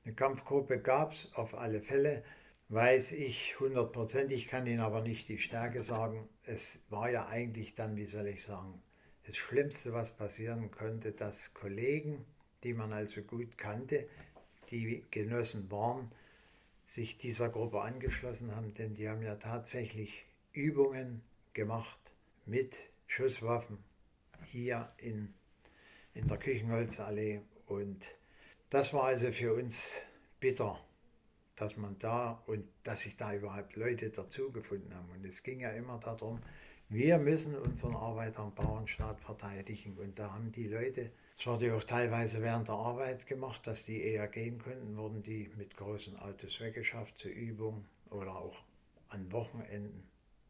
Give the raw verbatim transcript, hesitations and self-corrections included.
Eine Kampfgruppe gab es auf alle Fälle, weiß ich hundertprozentig, ich kann Ihnen aber nicht die Stärke sagen. Es war ja eigentlich dann, wie soll ich sagen, das Schlimmste, was passieren konnte, dass Kollegen, die man also gut kannte, die Genossen waren, sich dieser Gruppe angeschlossen haben, denn die haben ja tatsächlich Übungen gemacht mit Schusswaffen hier in, in der Küchenholzallee. Und das war also für uns bitter, dass man da und dass sich da überhaupt Leute dazugefunden haben. Und es ging ja immer darum, wir müssen unseren Arbeiter- und Bauernstaat verteidigen. Und da haben die Leute, es wurde auch teilweise während der Arbeit gemacht, dass die eher gehen konnten, wurden die mit großen Autos weggeschafft zur Übung oder auch an Wochenenden.